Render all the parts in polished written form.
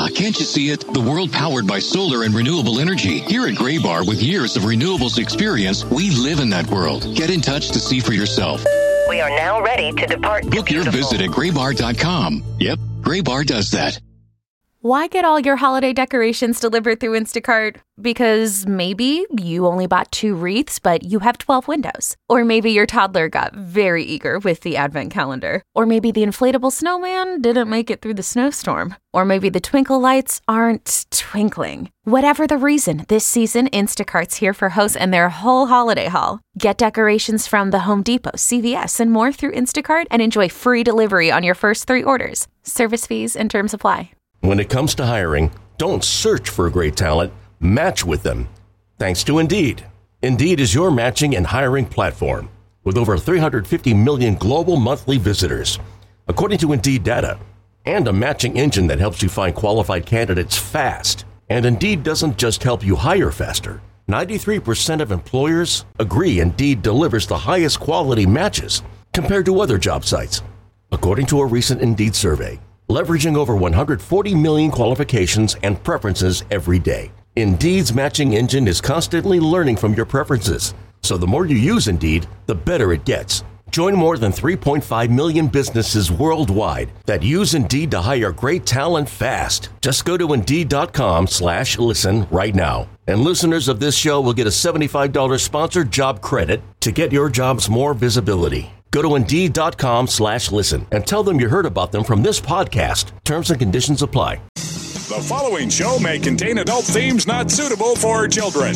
can't you see it? The world powered by solar and renewable energy. Here at Graybar, with years of renewables experience, we live in that world. Get in touch to see for yourself. We are now ready to depart. Book your visit at graybar.com. Yep, Graybar does that. Why get all your holiday decorations delivered through Instacart? Because maybe you only bought 2 wreaths, but you have 12 windows. Or maybe your toddler got very eager with the advent calendar. Or maybe the inflatable snowman didn't make it through the snowstorm. Or maybe the twinkle lights aren't twinkling. Whatever the reason, this season, Instacart's here for hosts and their whole holiday haul. Get decorations from the Home Depot, CVS, and more through Instacart and enjoy free delivery on your first 3 orders. Service fees and terms apply. When it comes to hiring, don't search for great talent, match with them. Thanks to Indeed. Indeed is your matching and hiring platform with over 350 million global monthly visitors, according to Indeed data, and a matching engine that helps you find qualified candidates fast. And Indeed doesn't just help you hire faster. 93% of employers agree Indeed delivers the highest quality matches compared to other job sites, according to a recent Indeed survey. Leveraging over 140 million qualifications and preferences every day. Indeed's matching engine is constantly learning from your preferences. So the more you use Indeed, the better it gets. Join more than 3.5 million businesses worldwide that use Indeed to hire great talent fast. Just go to Indeed.com/listen right now. And listeners of this show will get a $75 sponsored job credit to get your jobs more visibility. Go to Indeed.com/listen and tell them you heard about them from this podcast. Terms and conditions apply. The following show may contain adult themes not suitable for children.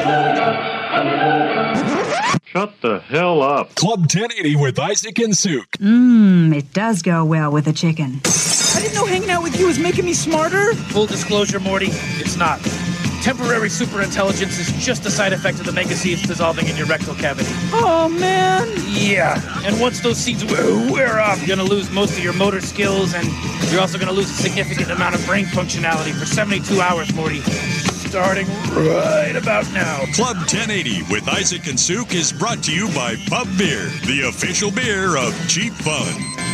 Shut the hell up. Club 1080 with Isaac and Suk. It does go well with a chicken. I didn't know hanging out with you was making me smarter. Full disclosure, Morty, it's not. Temporary superintelligence is just a side effect of the mega seeds dissolving in your rectal cavity. Oh, man. Yeah, and once those seeds wear off, you're going to lose most of your motor skills, and you're also going to lose a significant amount of brain functionality for 72 hours, Morty. Starting right about now. Club 1080 with Isaac and Suk is brought to you by Pub Beer, the official beer of cheap fun.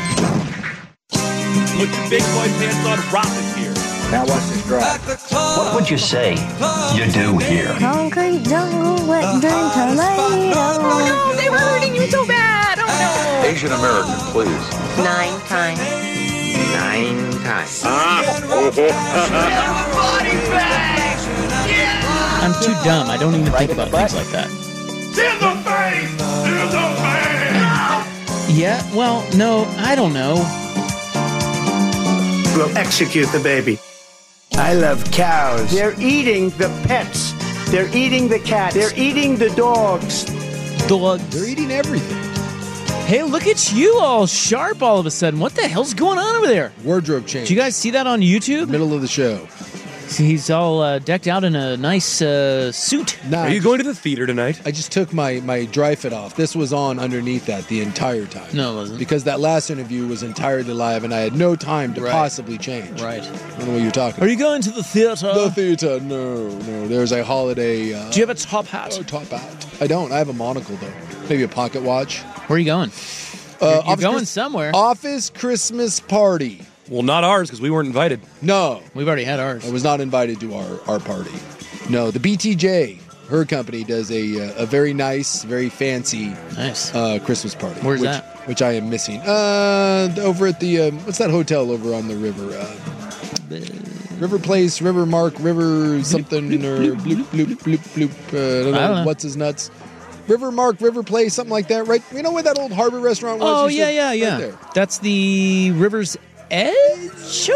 Put your big boy pants on, rock is here. Now watch this drive. What would you say you do here? Concrete jungle, wet dream tornado. Oh no, they were hurting you so bad. Oh no. Asian American, please. 9 times. 9 times. I'm too dumb. I don't even think about things like that. In the face! In the face! Yeah, well, no, I don't know. We'll execute the baby. I love cows. They're eating the pets. They're eating the cats. They're eating the dogs. They're eating everything. Hey, look at you all sharp all of a sudden. What the hell's going on over there? Wardrobe change. Did you guys see that on YouTube? Middle of the show. See, he's all decked out in a nice suit. Nah, Are you going to the theater tonight? I just took my dry fit off. This was on underneath that the entire time. No, it wasn't. Because that last interview was entirely live and I had no time to possibly change. Right. I don't know what you're talking about. Are you going to the theater? The theater, no. There's a holiday... Do you have a top hat? Oh, top hat. I don't. I have a monocle, though. Maybe a pocket watch. Where are you going? You're going somewhere. Office Christmas party. Well, not ours, because we weren't invited. No. We've already had ours. I was not invited to our party. No, the BTJ, her company, does a very nice, very fancy Christmas party. Where's that? Which I am missing. Over at the, what's that hotel over on the river? River Place, River Mark, River something, or bloop, bloop, bloop, bloop. I don't know. What's his nuts? River Mark, River Place, something like that, right? You know where that old harbor restaurant was? Oh, yeah. Right there. That's the River's Edge?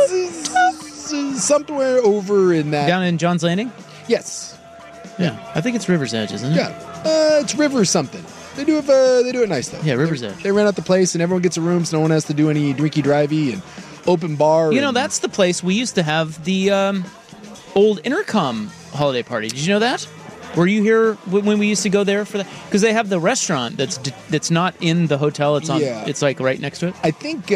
Somewhere over in that. Down in John's Landing? Yes. Yeah. I think it's River's Edge, isn't it? Yeah. It's River something. They do it nice, though. Yeah, River's Edge. They rent out the place, and everyone gets a room, so no one has to do any drinky-drivey and open bar. You know, that's the place we used to have the old Intercom holiday party. Did you know that? Were you here when we used to go there for that? Because they have the restaurant that's not in the hotel. It's on. Yeah. It's like right next to it. I think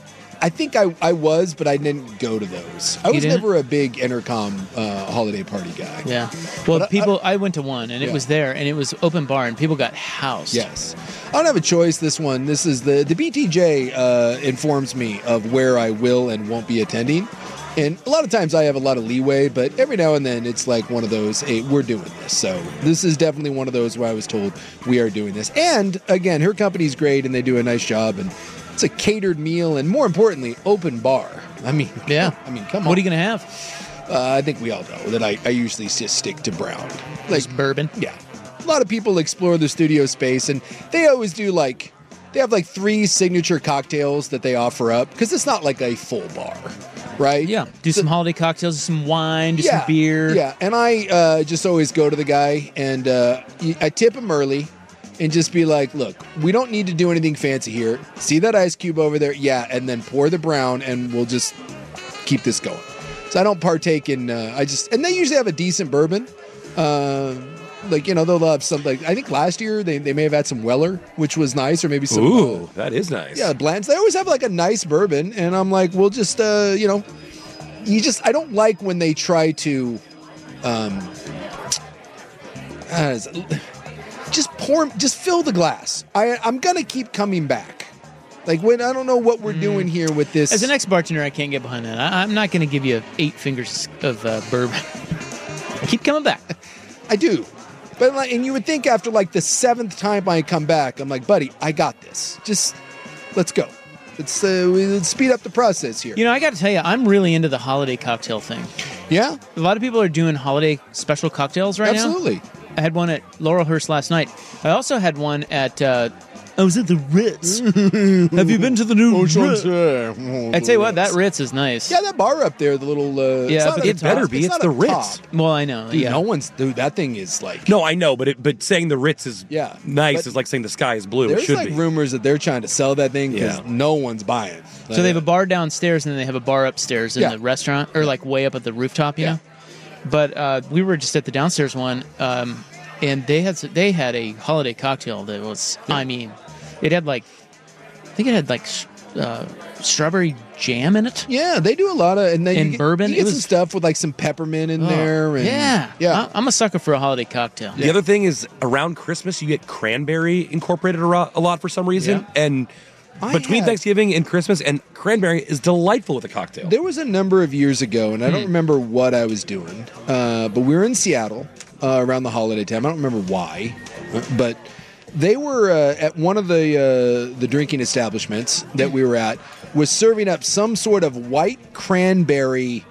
I was, but I didn't go to those. I was never a big Intercom holiday party guy. Yeah. Well, I went to one, and it was there, and it was open bar, and people got housed. Yes. I don't have a choice this one. This is the BTJ informs me of where I will and won't be attending. And a lot of times I have a lot of leeway, but every now and then it's like one of those, hey, we're doing this. So this is definitely one of those where I was told we are doing this. And again, her company's great and they do a nice job. And it's a catered meal and more importantly, open bar. I mean, come on. What are you going to have? I think we all know that I usually just stick to brown. Like bourbon? Yeah. A lot of people explore the studio space and they always do they have 3 signature cocktails that they offer up because it's not like a full bar, right? Yeah. Do some holiday cocktails, some wine, do some beer. Yeah. And I just always go to the guy and I tip him early and just be like, look, we don't need to do anything fancy here. See that ice cube over there? Yeah. And then pour the brown and we'll just keep this going. So I don't partake in, and they usually have a decent bourbon. They'll have some, I think last year they may have had some Weller, which was nice, or maybe some. Ooh, that is nice. Yeah, Blanton's. They always have a nice bourbon, and I'm like, we'll just, I don't like when they try to, just fill the glass. I'm going to keep coming back. When I don't know what we're doing here with this. As an ex-bartender, I can't get behind that. I'm not going to give you 8 fingers of bourbon. I keep coming back. I do. But and you would think after the 7th time I come back, I'm like, buddy, I got this. Just let's go. Let's speed up the process here. I got to tell you, I'm really into the holiday cocktail thing. Yeah? A lot of people are doing holiday special cocktails right now. Absolutely. I had one at Laurelhurst last night. I also had one at... I was at the Ritz. Have you been to the new Ritz? I tell you what, that Ritz is nice. Yeah, that bar up there, the little... it better be. It's the Ritz. Top. Well, I know. Dude, that thing is No, I know, but saying the Ritz is nice is like saying the sky is blue. There's it should be. Rumors that they're trying to sell that thing because no one's buying. So they have a bar downstairs and then they have a bar upstairs in the restaurant, or way up at the rooftop, you know? But we were just at the downstairs one, and they had a holiday cocktail that was, it had I think it had strawberry jam in it. Yeah, they do a lot of, and then bourbon. You get some stuff with some peppermint in there. And, yeah. I'm a sucker for a holiday cocktail. The other thing is around Christmas you get cranberry incorporated a lot for some reason, and between Thanksgiving and Christmas, and cranberry is delightful with a cocktail. There was a number of years ago, and I don't remember what I was doing, but we were in Seattle around the holiday time. I don't remember why, but they were at one of the drinking establishments that we were at was serving up some sort of white cranberry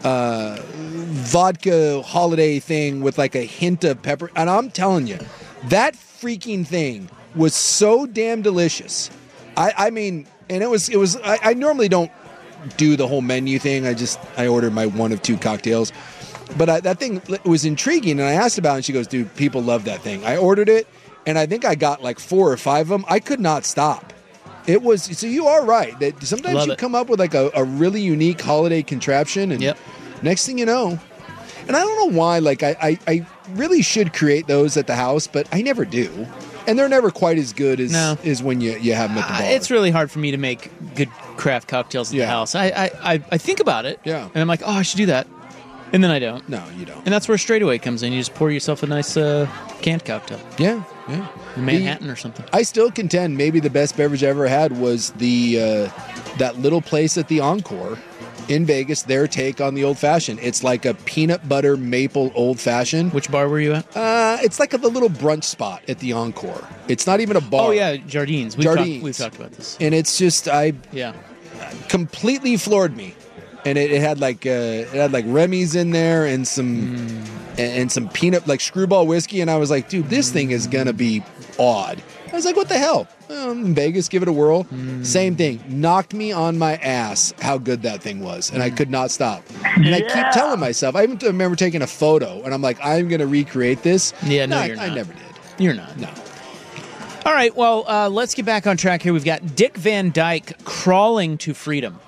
vodka holiday thing with a hint of pepper. And I'm telling you, that freaking thing was so damn delicious. I mean, and it was. I normally don't do the whole menu thing. I ordered my 1 of 2 cocktails, but that thing was intriguing. And I asked about it, and she goes, "Dude, people love that thing." I ordered it. And I think I got 4 or 5 of them. I could not stop. It was, so you are right that sometimes you come up with a really unique holiday contraption, and next thing you know, and I don't know why, I really should create those at the house, but I never do. And they're never quite as good as when you have them at the bar. It's really hard for me to make good craft cocktails at the house. I think about it, and I'm like, oh, I should do that. And then I don't. No, you don't. And that's where Straightaway comes in. You just pour yourself a nice canned cocktail. Yeah. Manhattan or something. I still contend maybe the best beverage I ever had was that little place at the Encore in Vegas, their take on the old fashioned. It's like a peanut butter maple old fashioned. Which bar were you at? It's like the little brunch spot at the Encore. It's not even a bar. Oh, yeah, Jardines. We've talked about this. And it's just, completely floored me. And it had Remy's in there and some peanut screwball whiskey, and I was like, dude, this thing is gonna be odd. I was like, what the hell? In Vegas, give it a whirl. Same thing. Knocked me on my ass how good that thing was, and I could not stop. And I keep telling myself, I even remember taking a photo, and I'm like, I'm gonna recreate this. Yeah, no, you're not. I never did. You're not. No. All right, well, let's get back on track here. We've got Dick Van Dyke crawling to freedom.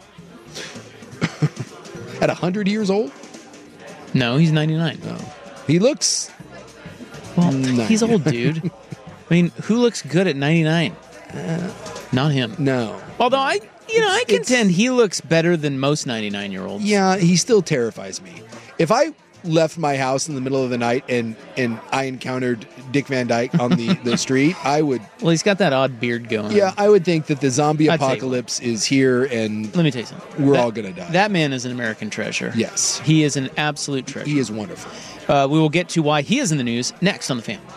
At 100 years old? No, he's 99. No. He looks... Well, he's old, dude. I mean, who looks good at 99? Not him. No. Although I contend he looks better than most 99-year-olds. Yeah, he still terrifies me. If I left my house in the middle of the night and I encountered Dick Van Dyke on the street, I would... Well, he's got that odd beard going. Yeah, I would think that the zombie apocalypse is here and... Let me tell you something. We're all going to die. That man is an American treasure. Yes. He is an absolute treasure. He is wonderful. We will get to why he is in the news next on The Fan.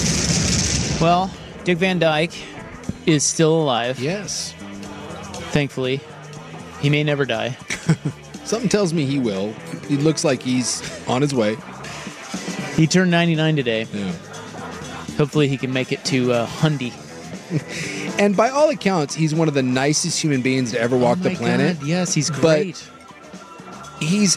Well, Dick Van Dyke is still alive. Yes. Thankfully. He may never die. Something tells me he will. He looks like he's on his way. He turned 99 today. Yeah. Hopefully he can make it to Hundy. And by all accounts, he's one of the nicest human beings to ever walk the planet. God. Yes, he's great. But he's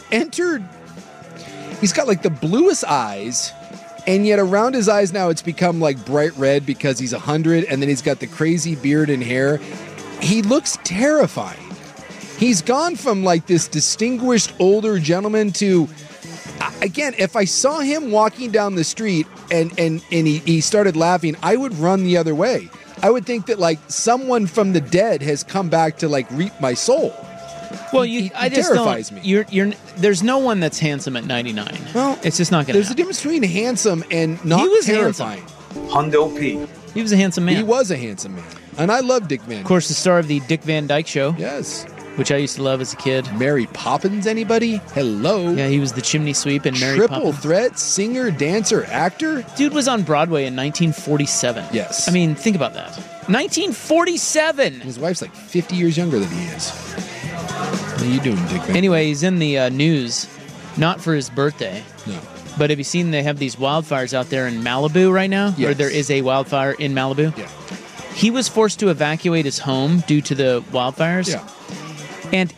got like the bluest eyes, and yet around his eyes now it's become like bright red because he's 100, and then he's got the crazy beard and hair. He looks terrifying. He's gone from like this distinguished older gentleman to, again, if I saw him walking down the street and he started laughing, I would run the other way. I would think that like someone from the dead has come back to like reap my soul. Well, he just terrifies me. There's no one that's handsome at 99. Well, it's just not going to. There's a difference between handsome and not terrifying. Hondo P. He was a handsome man. He was a handsome man, and I love Dick Van Dyke. Of course, the star of the Dick Van Dyke Show. Yes. Which I used to love as a kid. Mary Poppins, anybody? Hello. Yeah, he was the chimney sweep in Mary Triple Poppins. threat, singer, dancer, actor. Dude was on Broadway in 1947. Yes. I mean, think about that. 1947! His wife's like 50 years younger than he is. What are you doing, Dick Van Dyke? Anyway, he's in the news, not for his birthday. No. But have you seen they have these wildfires out there in Malibu right now? Yes. Or there is a wildfire in Malibu? Yeah. He was forced to evacuate his home due to the wildfires. Yeah. And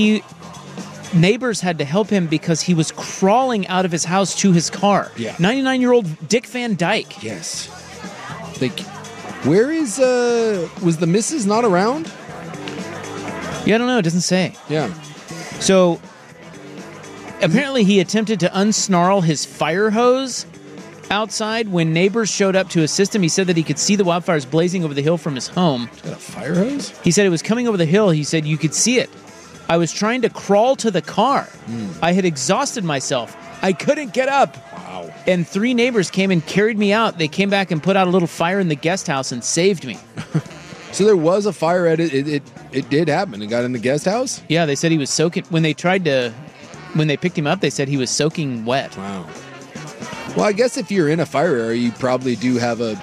neighbors had to help him because he was crawling out of his house to his car. Yeah. 99-year-old Dick Van Dyke. Yes. Like, where is, was the missus not around? Yeah, I don't know. It doesn't say. Yeah. So, apparently he attempted to unsnarl his fire hose outside when neighbors showed up to assist him. He said that he could see the wildfires blazing over the hill from his home. He's got a fire hose? He said it was coming over the hill. He said you could see it. I was trying to crawl to the car. I had exhausted myself. I couldn't get up. Wow. And 3 neighbors came and carried me out. They came back and put out a little fire in the guest house and saved me. So there was a fire at it. It did happen. It got in the guest house? Yeah, they said he was soaking. When they picked him up, they said he was soaking wet. Wow. Well, I guess if you're in a fire area, you probably do have a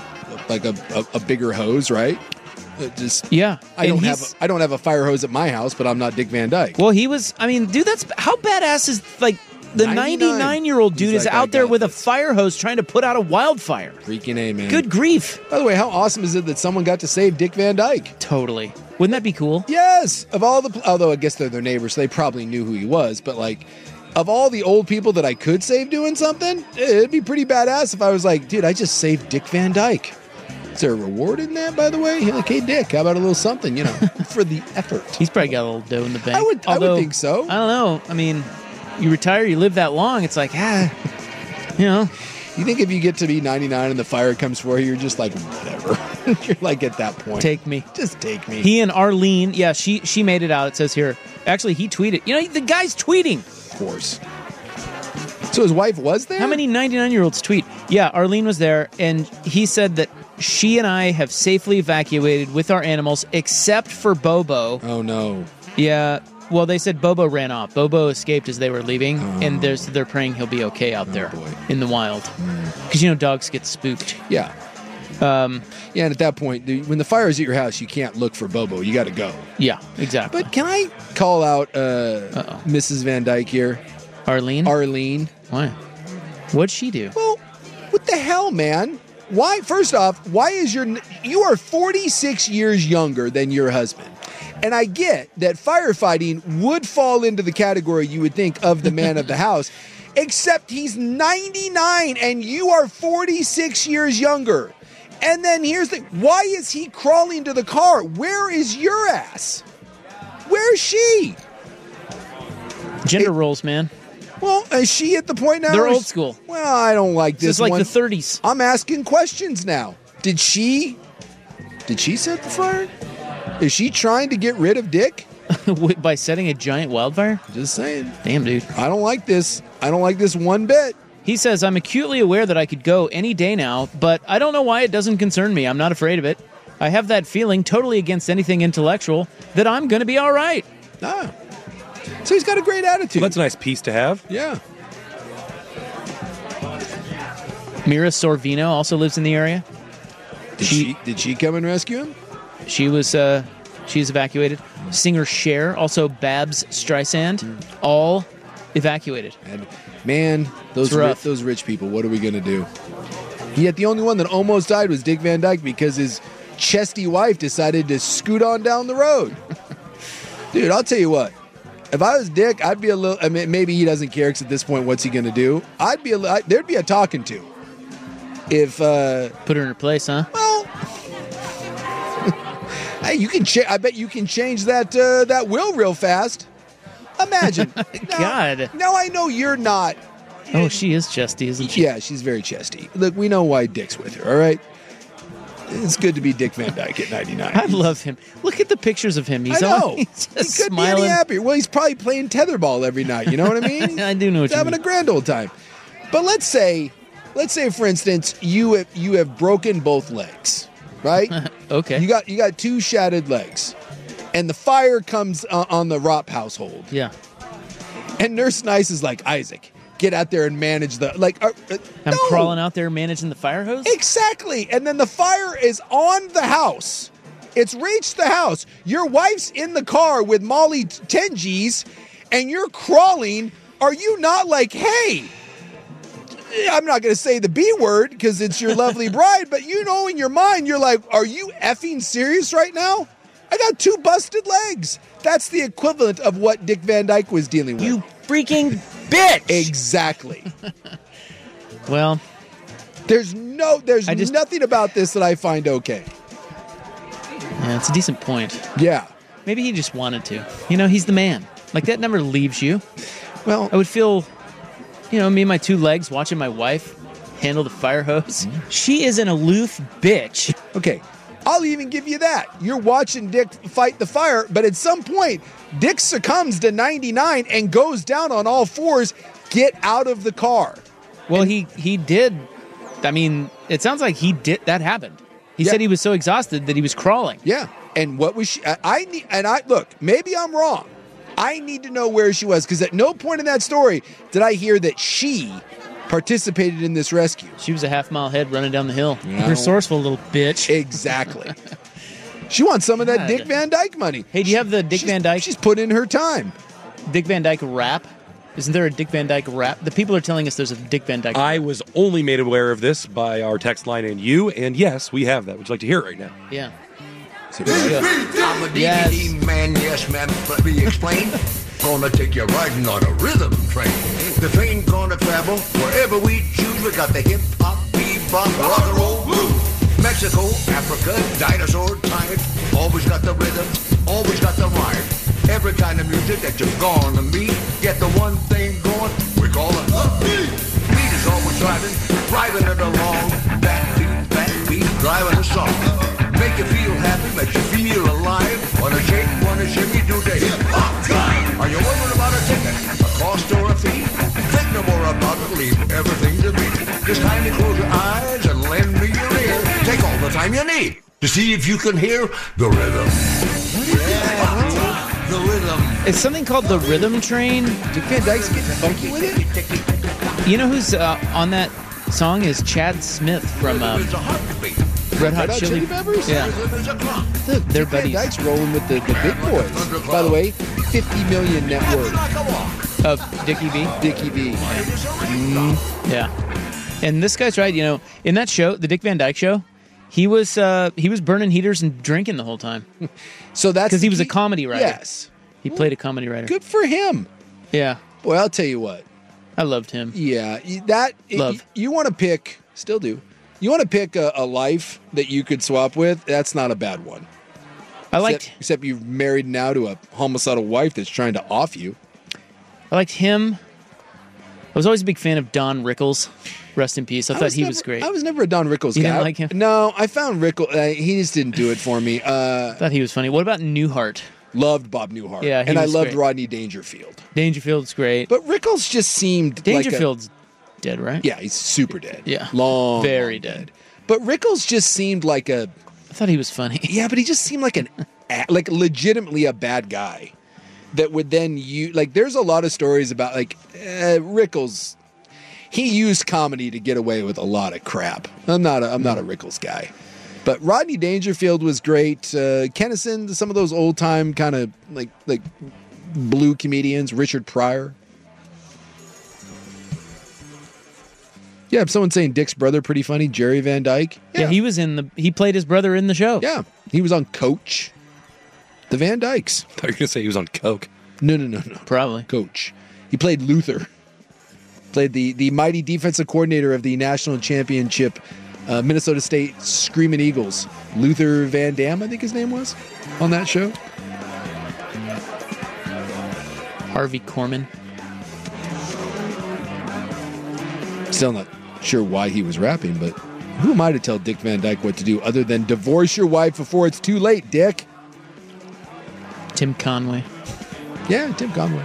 bigger hose, right? Yeah. I don't have a fire hose at my house, but I'm not Dick Van Dyke. Well, he was. I mean, dude, that's how badass is like the 99-year-old dude is out there with a fire hose trying to put out a wildfire. Freaking A, man. Good grief. By the way, how awesome is it that someone got to save Dick Van Dyke? Totally. Wouldn't that be cool? Yes. Of all although I guess they're their neighbors, so they probably knew who he was, but like, of all the old people that I could save doing something, it'd be pretty badass if I was like, dude, I just saved Dick Van Dyke. Is there a reward in that, by the way? You're like, hey, Dick, how about a little something, for the effort? He's probably got a little dough in the bank. I would think so. I don't know. I mean, you retire, you live that long, it's like, You think if you get to be 99 and the fire comes for you, you're just like, whatever. You're like at that point. Take me. Just take me. He and Arlene, yeah, she made it out, it says here. Actually, he tweeted. The guy's tweeting. Of course. So his wife was there? How many 99-year-olds tweet? Yeah, Arlene was there, and he said that she and I have safely evacuated with our animals, except for Bobo. Oh, no. Yeah, well, they said Bobo ran off. Bobo escaped as they were leaving, and they're praying he'll be okay out there in the wild. Because, dogs get spooked. Yeah. And at that point, when the fire is at your house, you can't look for Bobo. You got to go. Yeah, exactly. But can I call out Mrs. Van Dyke here? Arlene? Why? What'd she do? Well, what the hell, man? Why? First off, why is you are 46 years younger than your husband? And I get that firefighting would fall into the category you would think of the man of the house, except he's 99 and you are 46 years younger. And then here's the why is he crawling to the car? Where is your ass? Where's she? Gender roles, man. Well, is she at the point now? They're old school. Well, I don't like this. It's like one. the 30s. I'm asking questions now. Did she set the fire? Is she trying to get rid of Dick? By setting a giant wildfire? Just saying. Damn, dude. I don't like this. I don't like this one bit. He says, I'm acutely aware that I could go any day now, but I don't know why it doesn't concern me. I'm not afraid of it. I have that feeling, totally against anything intellectual, that I'm going to be all right. Ah. So he's got a great attitude. Well, that's a nice piece to have. Yeah. Mira Sorvino also lives in the area. Did she come and rescue him? She was she's evacuated. Singer Cher, also Babs Streisand, all evacuated. And man, those rich people, what are we going to do? Yet the only one that almost died was Dick Van Dyke because his chesty wife decided to scoot on down the road. Dude, I'll tell you what. If I was Dick, I'd be a little... I mean, maybe he doesn't care because at this point, what's he going to do? There'd be a talking to. If... Put her in her place, huh? Well... hey, you can... I bet you can change that will real fast. Imagine. God. Now I know you're not... Oh, she is chesty, isn't she? Yeah, she's very chesty. Look, we know why Dick's with her, all right? It's good to be Dick Van Dyke at 99. I love him. Look at the pictures of him. He's he's just he could smiling. be any happier. Well, he's probably playing tetherball every night. You know what I mean? I do know what he's having a grand old time. But let's say, for instance, you have broken both legs, right? Okay. You got two shattered legs, and the fire comes on the Ropp household. Yeah. And Nurse Nice is like, Isaac, get out there and manage the I'm crawling out there managing the fire hose? Exactly. And then the fire is on the house. It's reached the house. Your wife's in the car with Molly 10 G's and you're crawling. Are you not like, hey, I'm not going to say the B word because it's your lovely bride, but you know in your mind, you're like, are you effing serious right now? I got two busted legs. That's the equivalent of what Dick Van Dyke was dealing with. You freaking bitch! Exactly. Well, there's nothing about this that I find okay. Yeah, it's a decent point. Yeah. Maybe he just wanted to. You know, he's the man. Like, that never leaves you. Well, I would feel, me and my two legs watching my wife handle the fire hose. Mm-hmm. She is an aloof bitch. Okay. I'll even give you that. You're watching Dick fight the fire, but at some point, Dick succumbs to 99 and goes down on all fours. Get out of the car. Well, he did. I mean, it sounds like he did. That happened. He said he was so exhausted that he was crawling. Yeah. And what was she? Look, maybe I'm wrong. I need to know where she was because at no point in that story did I hear that she participated in this rescue. She was a half-mile ahead running down the hill. No. Resourceful little bitch. Exactly. She wants some of that Dick Van Dyke money. Hey, do you have the Dick Van Dyke? She's put in her time. Dick Van Dyke rap? Isn't there a Dick Van Dyke rap? The people are telling us there's a Dick Van Dyke rap. I was only made aware of this by our text line and you, and yes, we have that. Would you like to hear it right now? Yeah. I'm a DVD man, yes, ma'am. Let me explain. Gonna take you riding on a rhythm train. The train gonna travel wherever we choose. We got the hip hop, bebop, rock and roll blues. Mexico, Africa, dinosaur times. Always got the rhythm, always got the rhyme. Every kind of music that you're gonna meet. Get the one thing going, we call it the beat. Beat is always driving it along. That beat, driving the song. Make you feel happy, makes you feel alive. Wanna shake, wanna shimmy, do the hip hop time. Are you wondering about a ticket, a cost or a fee? Think no more about it, leave everything to me. Just kindly close your eyes and lend me your ear. Take all the time you need to see if you can hear the rhythm. Yeah, the rhythm. It's something called the Rhythm Train. Dick Van Dyke's getting funky with it? You know who's on that song is Chad Smith from Red Hot Chili Peppers? Yeah. They're buddies. Van Dyke's rolling with the big boys. By the way, 50 million net worth. Of Dickie V? Dickie V. Yeah. And this guy's right, in that show, the Dick Van Dyke Show, he was burning heaters and drinking the whole time. So that's because he was a comedy writer. Yes. He played a comedy writer. Good for him. Yeah. Boy, I'll tell you what. I loved him. Yeah. Love. You want to pick, still do. You want to pick a life that you could swap with? That's not a bad one. Except you're married now to a homicidal wife that's trying to off you. I liked him. I was always a big fan of Don Rickles. Rest in peace. I thought he was great. I was never a Don Rickles guy. You didn't like him? No, I found Rickles. He just didn't do it for me. I thought he was funny. What about Newhart? Loved Bob Newhart. Yeah, and I loved great. Rodney Dangerfield. Dangerfield's great. But Rickles just seemed Dangerfield's dead, right? Yeah, he's super dead. Yeah. Very dead. But Rickles just seemed like I thought he was funny. Yeah, but he just seemed like like legitimately a bad guy that would then there's a lot of stories about Rickles. He used comedy to get away with a lot of crap. I'm not a Rickles guy. But Rodney Dangerfield was great. Kennison, some of those old time kind of like blue comedians. Richard Pryor. Yeah, someone's saying Dick's brother pretty funny. Jerry Van Dyke. Yeah, he played his brother in the show. Yeah, he was on Coach. The Van Dykes. I thought you were gonna say he was on Coke. No. Probably Coach. He played Luther. Played the mighty defensive coordinator of the national championship. Minnesota State Screaming Eagles. Luther Van Dam, I think his name was, on that show. Harvey Korman. Still not sure why he was rapping, but who am I to tell Dick Van Dyke what to do other than divorce your wife before it's too late, Dick? Tim Conway. Yeah, Tim Conway.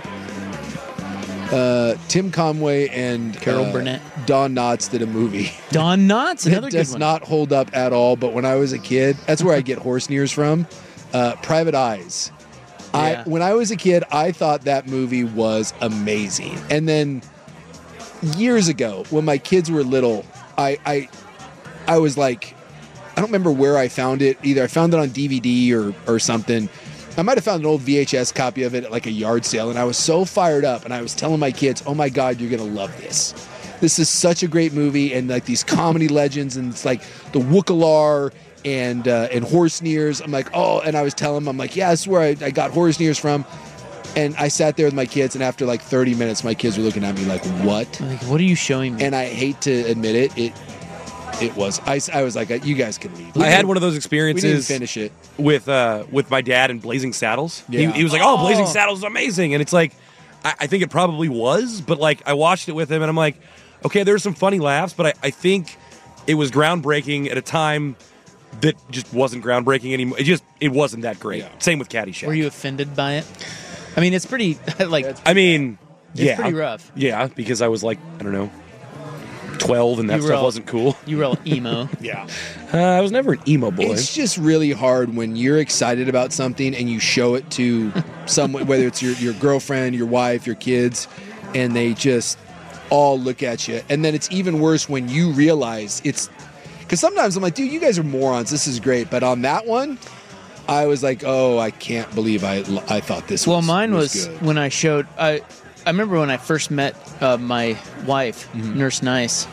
Tim Conway and Carol Burnett. Don Knotts did a movie. Don Knotts, another good one. It does not hold up at all, but when I was a kid, that's where I get horse nears from. Private Eyes. Yeah. When I was a kid, I thought that movie was amazing. And then years ago, when my kids were little, I was like, I don't remember where I found it. Either I found it on DVD or something. I might have found an old VHS copy of it at like a yard sale, and I was so fired up, and I was telling my kids, oh my God, you're going to love this. This is such a great movie, and like these comedy legends, and it's like the Wookalar and horse nears. I'm like, oh, and I was telling them, I'm like, yeah, that's where I got horse nears from. And I sat there with my kids, and after like 30 minutes, my kids were looking at me like, what? Like, what are you showing me? And I hate to admit it, it was. I was like, you guys can leave. I had one of those experiences. We didn't finish it with my dad in Blazing Saddles. Yeah. He was like, "Oh, Blazing Saddles is amazing," and it's like, I think it probably was, but like I watched it with him, and I'm like, okay, there's some funny laughs, but I think it was groundbreaking at a time that just wasn't groundbreaking anymore. It wasn't that great. Yeah. Same with Caddyshack. Were you offended by it? I mean, it's pretty it's pretty rough. Yeah, because I was like, I don't know, 12, and that stuff wasn't cool. You were all emo. Yeah. I was never an emo boy. It's just really hard when you're excited about something and you show it to someone, whether it's your girlfriend, your wife, your kids, and they just all look at you. And then it's even worse when you realize it's... Because sometimes I'm like, dude, you guys are morons. This is great. But on that one, I was like, oh, I can't believe I thought this was Well, mine was good. when I showed... I remember when I first met my wife, Nurse Nice.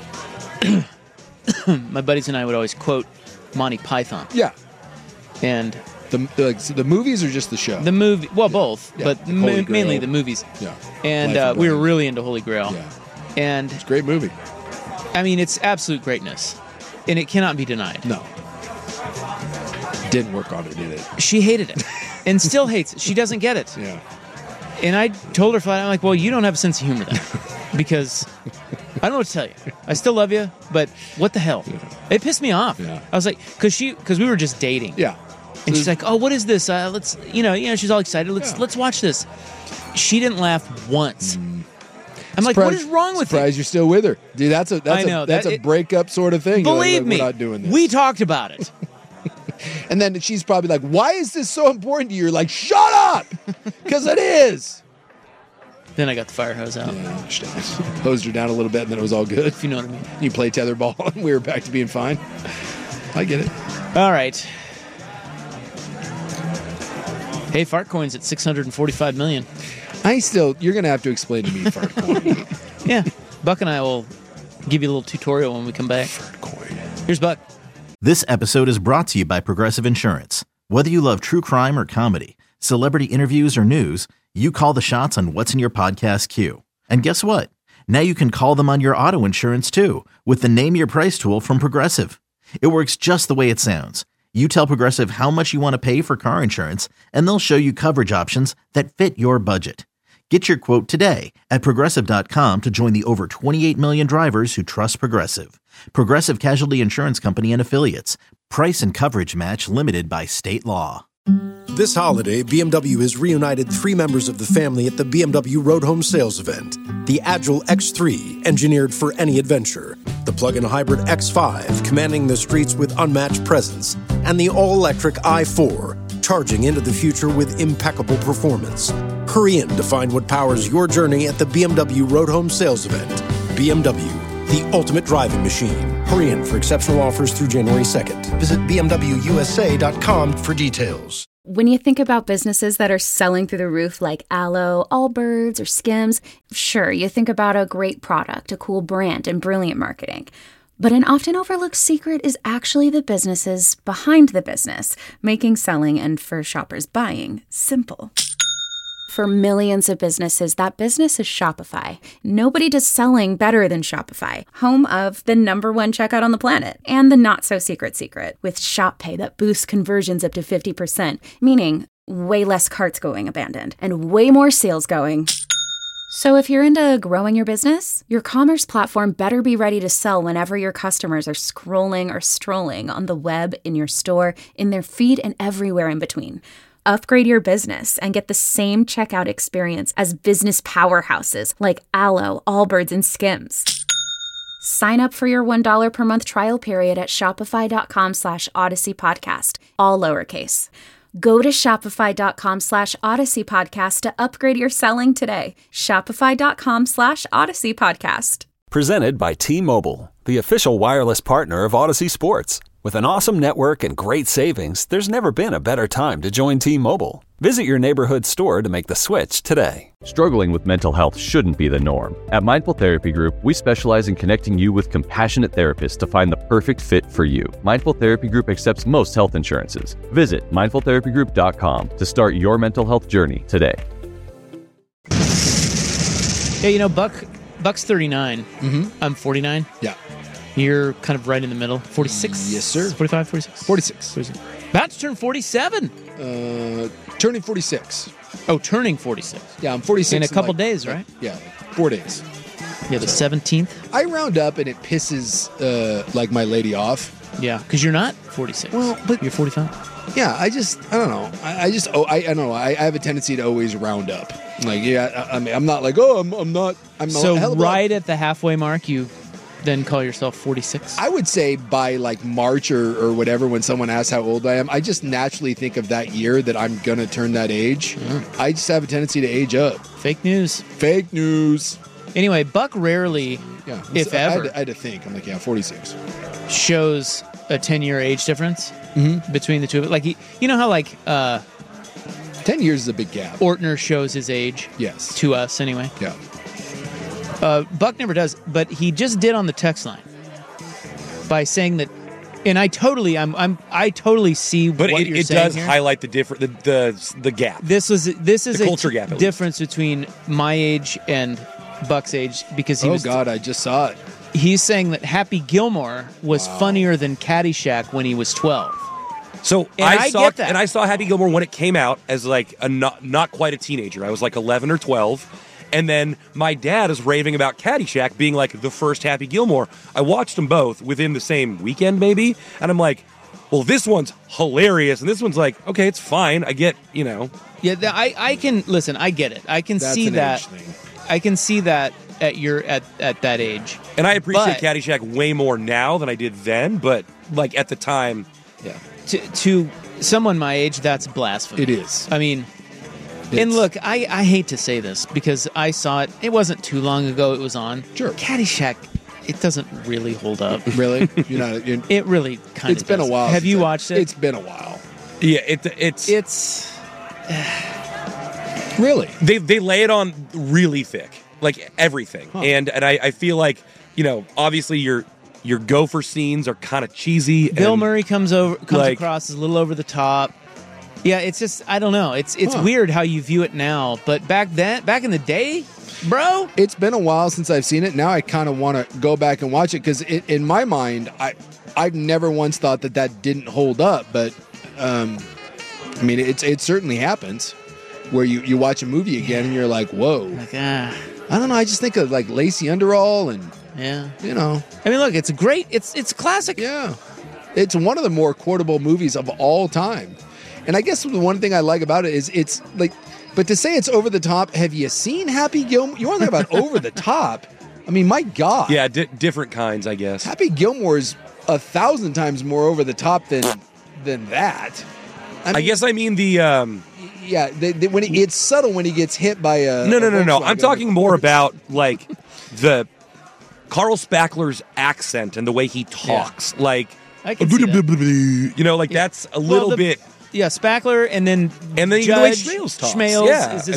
My buddies and I would always quote Monty Python. Yeah. And the movies or just the show? The movie, well, both, Yeah, but like Holy mainly Grail. the movies. Yeah. And Life of we were Brian. really into Holy Grail. Yeah. And It's a great movie. I mean, it's absolute greatness, and it cannot be denied. No. Didn't work on it, did it? She hated it, and still hates it. She doesn't get it. Yeah. And I told her flat out, I'm like, well, you don't have a sense of humor then, because I don't know what to tell you. I still love you, but what the hell? Yeah. It pissed me off. Yeah. I was like, because we were just dating. Yeah. And she's like, oh, what is this? Let's, she's all excited. Let's watch this. She didn't laugh once. I'm like, what is wrong with you? Surprised you're still with her, dude. That's I know, a breakup sort of thing. Believe me, we're not doing this. we talked about it. And then she's probably like, why is this so important to you? You're like, shut up, because it is. Then I got the fire hose out. Yeah, I understand. Hosed her down a little bit, and then it was all good. If you know what I mean. You play tetherball, and we were back to being fine. I get it. All right. Hey, Fartcoin's at 645 million. You're going to have to explain to me Fartcoin. Yeah. Buck and I will give you a little tutorial when we come back. Fartcoin. Here's Buck. This episode is brought to you by Progressive Insurance. Whether you love true crime or comedy, celebrity interviews or news, you call the shots on what's in your podcast queue. And guess what? Now you can call them on your auto insurance too with the Name Your Price tool from Progressive. It works just the way it sounds. You tell Progressive how much you want to pay for car insurance, and they'll show you coverage options that fit your budget. Get your quote today at Progressive.com to join the over 28 million drivers who trust Progressive. Progressive Casualty Insurance Company and Affiliates. Price and coverage match limited by state law. This holiday, BMW has reunited 3 members of the family at the BMW Road Home Sales event. The Agile X3, engineered for any adventure. The plug-in hybrid X5, commanding the streets with unmatched presence. And the all-electric i4, charging into the future with impeccable performance. Hurry in to find what powers your journey at the BMW Road Home Sales event. BMW, the ultimate driving machine. Hurry in for exceptional offers through January 2nd. Visit BMWUSA.com for details. When you think about businesses that are selling through the roof like Aloe, Allbirds, or Skims, sure, you think about a great product, a cool brand, and brilliant marketing. But an often overlooked secret is actually the businesses behind the business, making selling and, for shoppers, buying simple. For millions of businesses, that business is Shopify. Nobody does selling better than Shopify, home of the #1 checkout on the planet, and the not-so-secret secret, with Shop Pay that boosts conversions up to 50%, meaning way less carts going abandoned, and way more sales going. So if you're into growing your business, your commerce platform better be ready to sell whenever your customers are scrolling or strolling on the web, in your store, in their feed, and everywhere in between. Upgrade your business and get the same checkout experience as business powerhouses like Aloe, Allbirds, and Skims. Sign up for your $1 per month trial period at shopify.com/Odyssey Podcast, all lowercase. Go to shopify.com/Odyssey Podcast to upgrade your selling today. Shopify.com/Odyssey Podcast. Presented by T-Mobile, the official wireless partner of Odyssey Sports. With an awesome network and great savings, there's never been a better time to join T-Mobile. Visit your neighborhood store to make the switch today. Struggling with mental health shouldn't be the norm. At Mindful Therapy Group, we specialize in connecting you with compassionate therapists to find the perfect fit for you. Mindful Therapy Group accepts most health insurances. Visit mindfultherapygroup.com to start your mental health journey today. Yeah, you know, Buck's 39. Mm-hmm. I'm 49. Yeah. You're kind of right in the middle. 46? Yes, sir. 45, 46? 46. About to turn 47. Turning 46. Oh, turning 46. Yeah, I'm 46. In a couple days, right? Yeah, like 4 days. Yeah, the 17th. I round up and it pisses like my lady off. Yeah, because you're not 46. Well, but you're 45. Yeah, I don't know. I don't know. I have a tendency to always round up. Like, yeah, I mean, I'm not like, oh, I'm not. So right at the halfway mark, you then call yourself 46? I would say by like March or whatever, when someone asks how old I am, I just naturally think of that year that I'm going to turn that age. I just have a tendency to age up. Fake news. Fake news. Anyway, Buck rarely, if ever, I had to think. I'm like, yeah, 46. Shows a 10-year age difference between the two of it. Like, you know how like 10 years is a big gap. Ortner shows his age. Yes. To us, anyway. Yeah. Buck never does, but he just did on the text line by saying that, and I totally see but what you're saying. But it does here. highlight the the gap. This is the culture gap. Difference between my age and Buck's age, because he was. Oh God, I just saw it. He's saying that Happy Gilmore was funnier than Caddyshack when he was 12. So and I get that. And I saw Happy Gilmore when it came out as like a not quite a teenager. I was like 11 or 12. And then my dad is raving about Caddyshack being like the first Happy Gilmore. I watched them both within the same weekend, maybe. And I'm like, well, this one's hilarious. And this one's like, okay, it's fine. I get, you know. Yeah, I can, listen, I get it. I can see that. I can see that at that age. And I appreciate Caddyshack way more now than I did then. But like at the time, yeah. To someone my age, that's blasphemy. It is. I mean... And look, I hate to say this because I saw it. It wasn't too long ago it was on. Sure. Caddyshack, it doesn't really hold up. Really? It really kind of It's been a while. Have you watched it? It's been a while. Yeah, it's really? They lay it on really thick, like everything. Huh. And I feel like, you know, obviously your gopher scenes are kind of cheesy. Bill Murray comes across as a little over the top. Yeah, it's just, I don't know. It's weird how you view it now, but back in the day, bro, it's been a while since I've seen it. Now I kind of want to go back and watch it because in my mind, I've never once thought that didn't hold up. But I mean, it certainly happens where you watch a movie again and you're like, whoa. Like, I don't know. I just think of like Lacey Underall and you know. I mean, look, it's great. It's classic. Yeah, it's one of the more quotable movies of all time. And I guess the one thing I like about it is it's like, but to say it's over the top, have you seen Happy Gilmore? You want to talk about over the top? I mean, my God. Yeah, different kinds, I guess. Happy Gilmore's 1,000 times more over the top than that. I guess I mean the. Yeah, when it's subtle when he gets hit by a. No. I'm talking more about like the Carl Spackler's accent and the way he talks. Yeah. Like, I can see that. You know, like that's a little bit. Yeah, Spackler, and then the way Schmales talks. Schmales is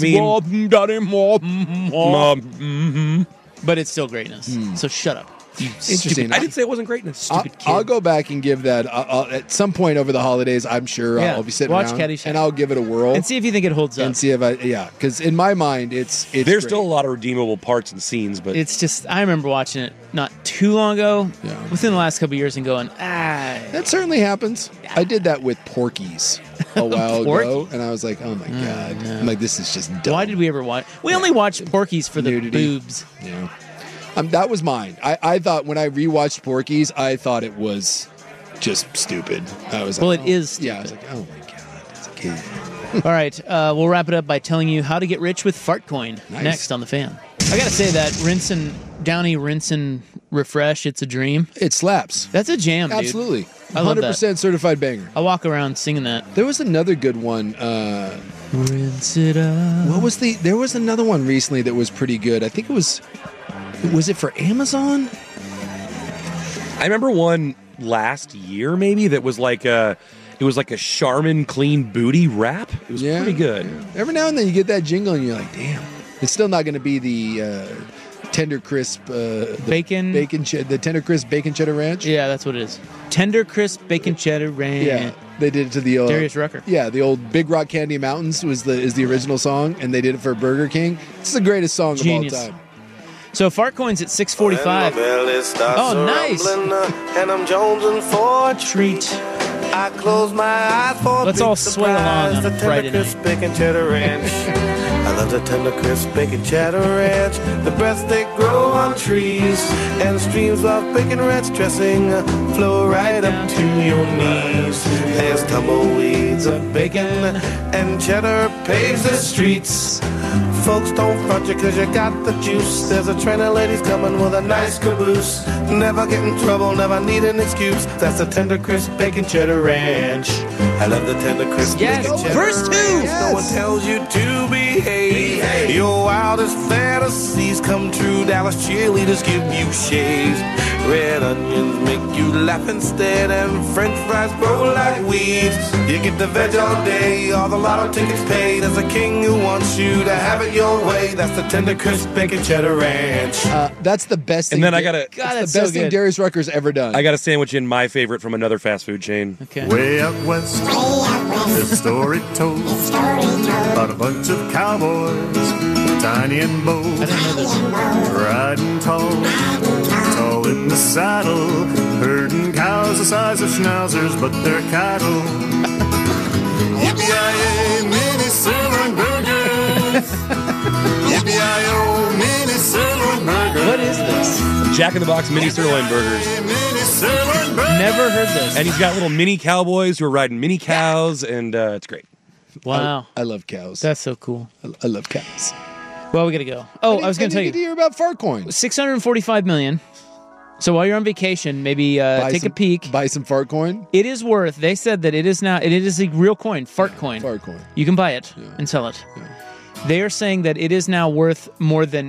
his but it's still greatness. So shut up. Interesting. I didn't say it wasn't greatness. Stupid kid. I'll go back and give that at some point over the holidays. I'm sure I'll be sitting around Caddyshack. and I'll give it a whirl and see if you think it holds up. And see if because in my mind it's there's great. Still a lot of redeemable parts and scenes, but it's just I remember watching it not too long ago, within the last couple of years, and going that certainly happens. I did that with Porky's a while ago, and I was like, oh my God, no. I'm like, this is just dumb. Why did we ever watch? We only watched Porky's for the boobs. Yeah. That was mine. I thought when I rewatched Porky's, I thought it was just stupid. I was like, it is stupid. Yeah, I was like, oh my God, it's a kid. All right, we'll wrap it up by telling you how to get rich with Fartcoin next on The Fan. I gotta say that Downey rinse and refresh, it's a dream. It slaps. That's a jam, dude. Absolutely. I love 100% certified banger. I walk around singing that. There was another good one. Rinse it up. What was there was another one recently that was pretty good. I think it was it for Amazon? I remember one last year maybe that was like a Charmin clean booty rap. It was pretty good. Every now and then you get that jingle and you're like, damn. It's still not going to be the Tender Crisp the Tender Crisp Bacon Cheddar Ranch. Yeah, that's what it is. Tender Crisp Bacon Cheddar Ranch. Yeah, they did it to the old Darius Rucker. Yeah, the old Big Rock Candy Mountains is the original song, and they did it for Burger King. It's the greatest song of all time. So Fartcoin's at $6.45. Oh, nice. And I'm jonesing for a treat. I close my eyes for Let's all sway along on a Friday night. Bacon Cheddar Ranch. I love the Tender Crisp Bacon Cheddar Ranch. The best they grow on trees. And streams of bacon ranch dressing flow right up to your knees. There's tumbleweeds of bacon and cheddar paves the streets. Folks, don't front you cause you got the juice. There's a train of ladies coming with a nice caboose. Never get in trouble, never need an excuse. That's the Tender Crisp Bacon Cheddar Ranch. I love the Tender Crisp Bacon Cheddar Verse 2! Ranch. No one tells you to behave. Your wildest fantasies come true. Dallas cheerleaders give you shaves. Red onions make you laugh instead, and French fries grow like weeds. You get the veg all day, all the lotto tickets paid. There's a king who wants you to have it your way. That's the Tender Crisp Bacon Cheddar Ranch. That's the best thing. And then I gotta. That's the best thing Darius Rucker's ever done. I got a sandwich in my favorite from another fast food chain. Okay. Way out west, there's a story told about a bunch of cowboys, tiny and bold, riding tall in the saddle, herding cows the size of schnauzers, but they're cattle. Yippee-yi-yay, mini sirloin burgers. Yippee-yi-yo, mini sirloin burgers. What is this? Jack in the Box mini sirloin burgers. Never heard this. And he's got little mini cowboys who are riding mini cows, and it's great. Wow. I love cows. That's so cool. I love cows. Well, we got to go. Oh, I was going to tell you. Did you hear about Fartcoin? $645 million. So while you're on vacation, maybe take a peek. Buy some Fartcoin. It is worth. They said that it is now. It is a real coin, Fartcoin. Fartcoin. You can buy it and sell it. Yeah. They are saying that it is now worth more than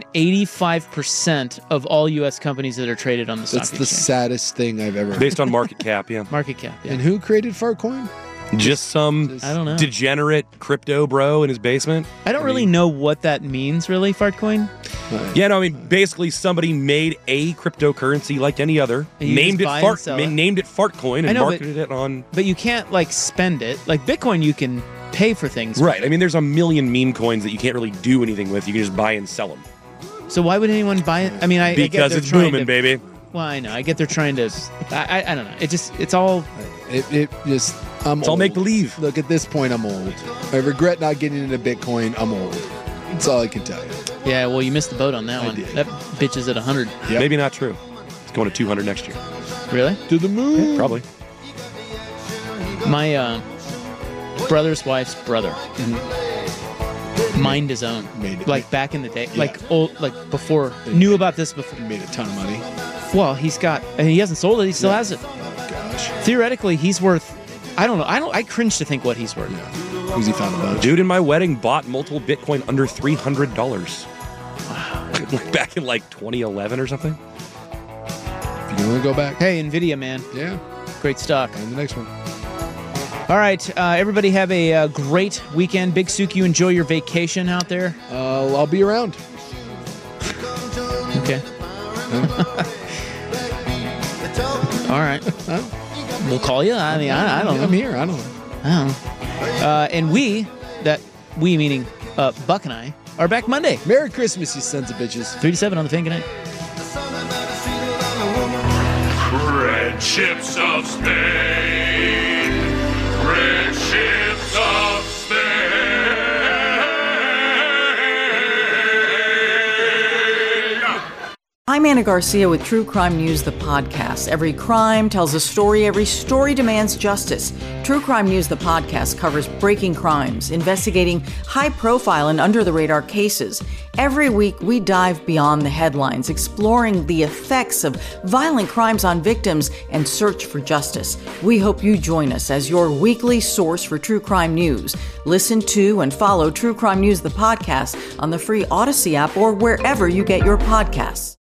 85% of all U.S. companies that are traded on the stock exchange. That's the saddest thing I've ever heard. Based on market cap, yeah. Market cap, yeah. And who created Fartcoin? Just some I don't know. degenerate crypto bro in his basement. I don't really know what that means, really, Fartcoin. Yeah, no, I mean, basically somebody made a cryptocurrency like any other, named it Fartcoin, and marketed it on... But you can't, spend it. Like Bitcoin, you can pay for things. Right. I mean, there's a million meme coins that you can't really do anything with. You can just buy and sell them. So why would anyone buy it? I mean, because it's booming, baby. Well, I know. I get they're trying to... I don't know. It's all... It's all make-believe. Look, at this point, I'm old. I regret not getting into Bitcoin. I'm old. That's all I can tell you. Yeah, well, you missed the boat on that one. Did. That bitch is at 100. Yep. Maybe not true. It's going to 200 next year. Really? To the moon. Yeah, probably. My brother's wife's brother. Mined his own. Like back in the day. Like before. Knew about this before. Made a ton of money. Well, he hasn't sold it. He still has it. Oh, gosh. Theoretically, he's worth, I don't know. I cringe to think what he's worth. Who's he found a bunch? Dude in my wedding bought multiple Bitcoin under $300. Wow. Like back in like 2011 or something. If you want to go back. Hey, NVIDIA, man. Yeah. Great stock. And the next one. All right. Everybody have a great weekend. Big Sook, you enjoy your vacation out there? I'll be around. Okay. All right. We'll call you. I mean, I don't know. I'm here. I don't know. And we meaning Buck and I, are back Monday. Merry Christmas, you sons of bitches. 3 to 7 on the Fan. Good night. Friendships of Spain. Friendships of Spain. I'm Anna Garcia with True Crime News, the podcast. Every crime tells a story. Every story demands justice. True Crime News, the podcast, covers breaking crimes, investigating high-profile and under-the-radar cases. Every week, we dive beyond the headlines, exploring the effects of violent crimes on victims and search for justice. We hope you join us as your weekly source for true crime news. Listen to and follow True Crime News, the podcast, on the free Odyssey app or wherever you get your podcasts.